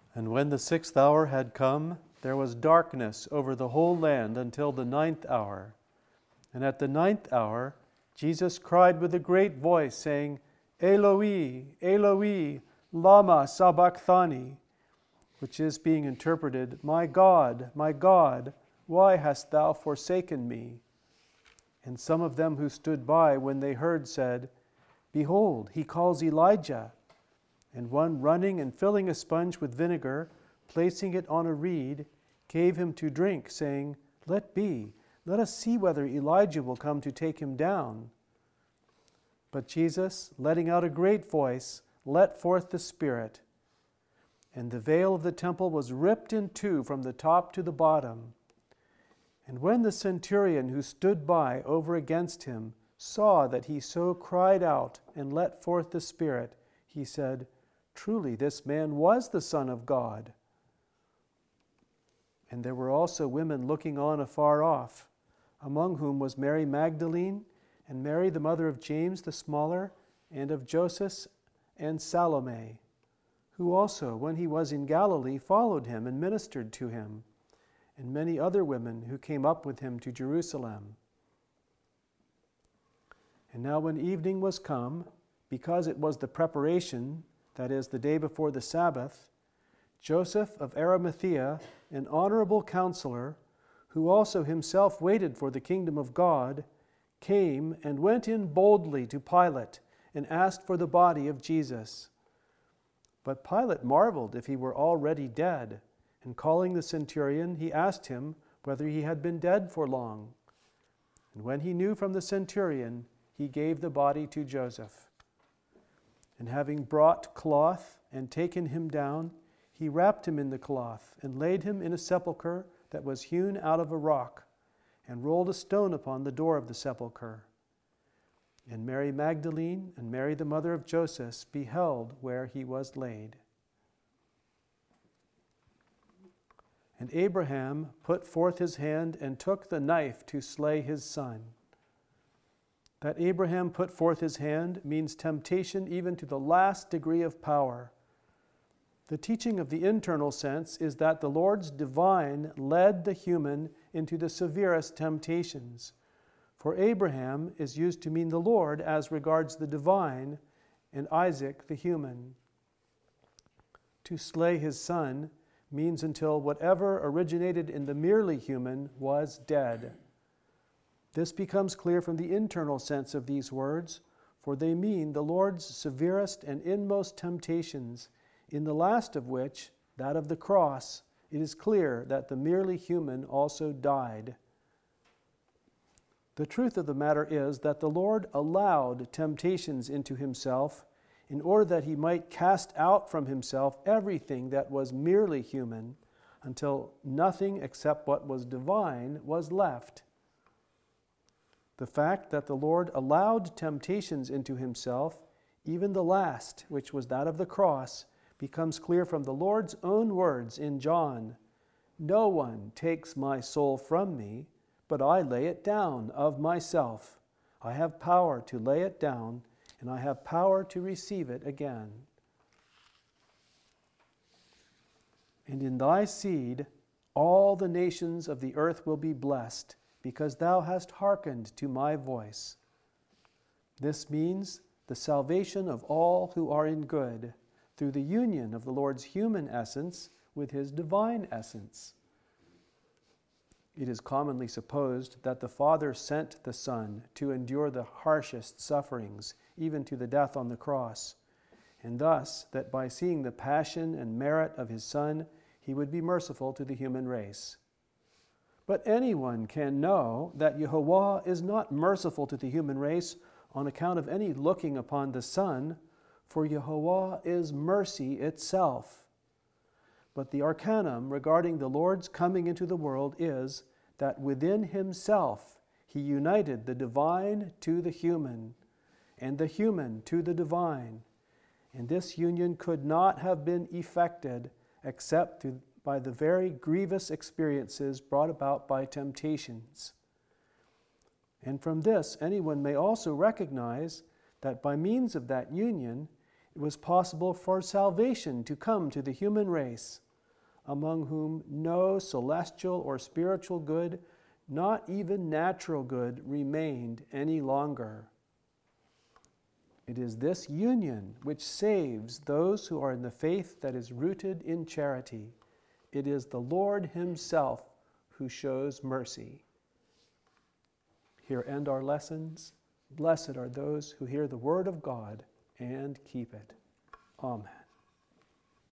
And when the 6th hour had come, there was darkness over the whole land until the 9th hour. And at the 9th hour, Jesus cried with a great voice, saying, Eloi, Eloi, lama sabachthani, which is being interpreted, my God, why hast thou forsaken me? And some of them who stood by, when they heard, said, Behold, he calls Elijah. And one, running and filling a sponge with vinegar, placing it on a reed, gave him to drink, saying, Let be, let us see whether Elijah will come to take him down. But Jesus, letting out a great voice, let forth the Spirit. And the veil of the temple was ripped in two from the top to the bottom. And when the centurion who stood by over against him saw that he so cried out and let forth the Spirit, he said, Truly this man was the Son of God. And there were also women looking on afar off, among whom was Mary Magdalene, and Mary the mother of James the smaller, and of Joseph and Salome, who also, when he was in Galilee, followed him and ministered to him, and many other women who came up with him to Jerusalem. And now when evening was come, because it was the preparation, that is, the day before the Sabbath, Joseph of Arimathea, an honorable counselor, who also himself waited for the kingdom of God, came and went in boldly to Pilate and asked for the body of Jesus. But Pilate marveled if he were already dead, and calling the centurion, he asked him whether he had been dead for long. And when he knew from the centurion, he gave the body to Joseph. And having brought cloth and taken him down, he wrapped him in the cloth and laid him in a sepulchre that was hewn out of a rock, and rolled a stone upon the door of the sepulchre. And Mary Magdalene and Mary the mother of Joseph beheld where he was laid. And Abraham put forth his hand and took the knife to slay his son. That Abraham put forth his hand means temptation even to the last degree of power. The teaching of the internal sense is that the Lord's divine led the human into the severest temptations. For Abraham is used to mean the Lord as regards the divine, and Isaac the human. To slay his son means until whatever originated in the merely human was dead. This becomes clear from the internal sense of these words, for they mean the Lord's severest and inmost temptations, in the last of which, that of the cross, it is clear that the merely human also died. The truth of the matter is that the Lord allowed temptations into himself in order that he might cast out from himself everything that was merely human, until nothing except what was divine was left. The fact that the Lord allowed temptations into himself, even the last, which was that of the cross, becomes clear from the Lord's own words in John. No one takes my soul from me, but I lay it down of myself. I have power to lay it down, and I have power to receive it again. And in thy seed all the nations of the earth will be blessed, because thou hast hearkened to my voice. This means the salvation of all who are in good, through the union of the Lord's human essence with his divine essence. It is commonly supposed that the Father sent the Son to endure the harshest sufferings, even to the death on the cross, and thus that by seeing the passion and merit of his Son, he would be merciful to the human race. But anyone can know that Yehovah is not merciful to the human race on account of any looking upon the Son, for Yehovah is mercy itself. But the arcanum regarding the Lord's coming into the world is that within himself he united the divine to the human, and the human to the divine. And this union could not have been effected except by the very grievous experiences brought about by temptations. And from this, anyone may also recognize that by means of that union, it was possible for salvation to come to the human race, among whom no celestial or spiritual good, not even natural good, remained any longer. It is this union which saves those who are in the faith that is rooted in charity. It is the Lord Himself who shows mercy. Here end our lessons. Blessed are those who hear the word of God and keep it. Amen.